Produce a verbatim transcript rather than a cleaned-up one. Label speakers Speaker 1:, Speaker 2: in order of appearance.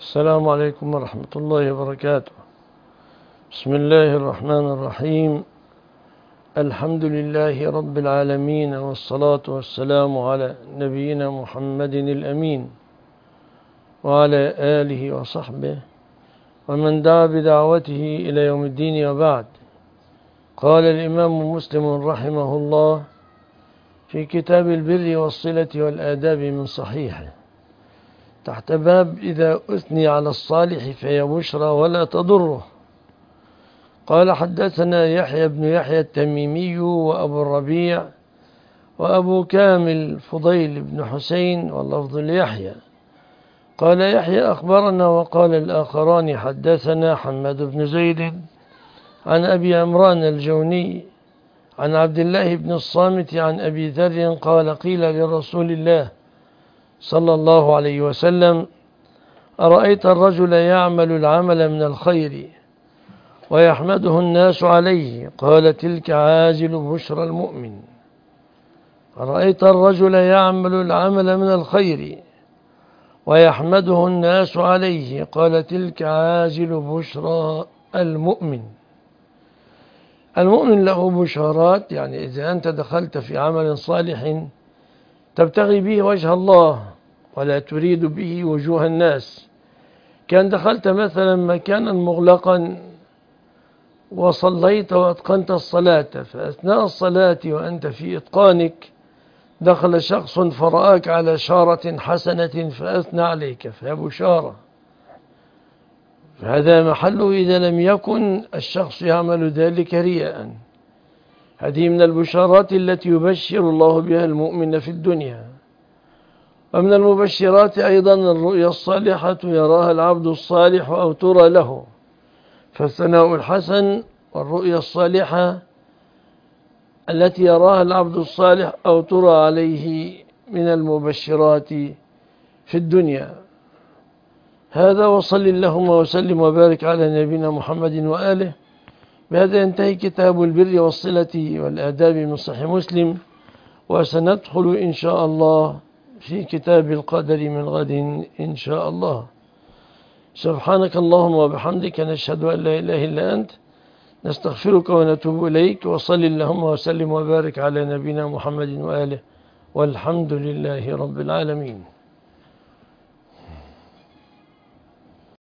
Speaker 1: السلام عليكم ورحمة الله وبركاته. بسم الله الرحمن الرحيم. الحمد لله رب العالمين، والصلاة والسلام على نبينا محمد الأمين وعلى آله وصحبه ومن دعا بدعوته إلى يوم الدين، وبعد. قال الإمام مسلم رحمه الله في كتاب البر والصلة والآداب من صحيحه تحت باب إذا أثني على الصالح فهي بشرى ولا تضره. قال: حدثنا يحيى بن يحيى التميمي وأبو الربيع وأبو كامل فضيل بن حسين، واللفظ ليحيى. قال يحيى: أخبرنا. وقال الآخران: حدثنا حماد بن زيد عن أبي عمران الجوني عن عبد الله بن الصامت عن أبي ذر قال: قيل لرسول الله صلى الله عليه وسلم: أرأيت الرجل يعمل العمل من الخير ويحمده الناس عليه؟ قال: تلك عاجل بشرى المؤمن. أرأيت الرجل يعمل العمل من الخير ويحمده الناس عليه؟ قال: تلك عاجل بشرى المؤمن. المؤمن له بشارات، يعني إذا أنت دخلت في عمل صالح تبتغي به وجه الله ولا تريد به وجوه الناس، كان دخلت مثلا مكانا مغلقا وصليت وأتقنت الصلاة، فأثناء الصلاة وأنت في إتقانك دخل شخص فرآك على شارة حسنة فأثنى عليك، فهي بشارة. فهذا محله إذا لم يكن الشخص يعمل ذلك رياء. هذه من البشارات التي يبشر الله بها المؤمن في الدنيا. ومن المبشرات أيضا الرؤيا الصالحة يراها العبد الصالح أو ترى له، فالثناء الحسن والرؤيا الصالحة التي يراها العبد الصالح أو ترى عليه من المبشرات في الدنيا. هذا، وصل اللهم وسلم وبارك على نبينا محمد وآله. بهذا ينتهي كتاب البر والصلة والآداب من صحيح مسلم، وسندخل إن شاء الله في كتاب القدر من غد إن شاء الله. سبحانك اللهم وبحمدك، نشهد أن لا إله إلا أنت، نستغفرك ونتوب إليك. وصل اللهم وسلم وبارك على نبينا محمد وآله، والحمد لله رب العالمين.